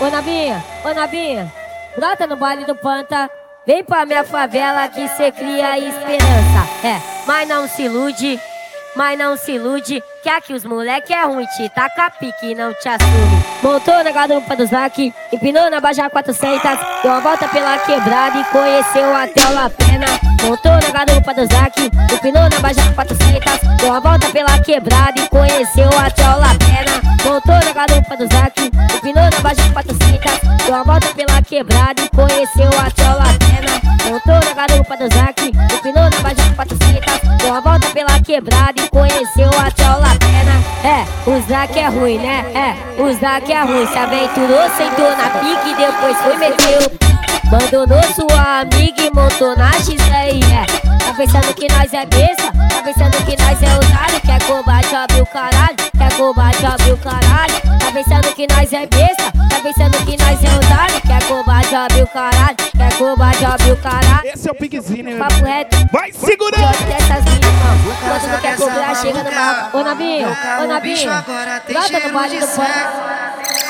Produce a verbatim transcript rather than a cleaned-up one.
Ô Nabinha, ô Nabinha, brota no baile do Panta. Vem pra minha favela que cê cria esperança. É, mas não se ilude, mas não se ilude, que aqui os moleque é ruim, te taca pique e não te assume. Montou na garupa do Zac, empinou na Baja quatrocentos, deu uma volta pela quebrada e conheceu até o La Pena. Montou na garupa do Zac, empinou na Baja quatrocentos, deu uma volta pela quebrada e conheceu até o La Pena. Montou na garupa do Zac, empinou na Baja quatrocentos, deu uma volta pela quebrada e conheceu até o La Pena. Montou na garupa do Zac, empinou na Baja quatrocentos, deu uma volta pela quebrada e conheceu até o La Pena. É, o Zac é ruim, né? É, o Zac é ruim. Se aventurou, sentou na pique e depois foi meteu. Abandonou sua amiga e montou na X aí, é. Tá pensando que nós é besta? Tá pensando que nós é otário? Quer combate, abre o caralho. Quer combate, abre o caralho. Tá pensando que nós é besta? Tá pensando que nós é otário? Quer combate, abre o caralho. Quer combate, abre o caralho. Esse é o piquezinho, hein? Papo reto. Vai segurando! Dessas minas, quando não quer cobrar, chega no mal. Ô Nabinho, ô Nabinho, brota no baile do Panta.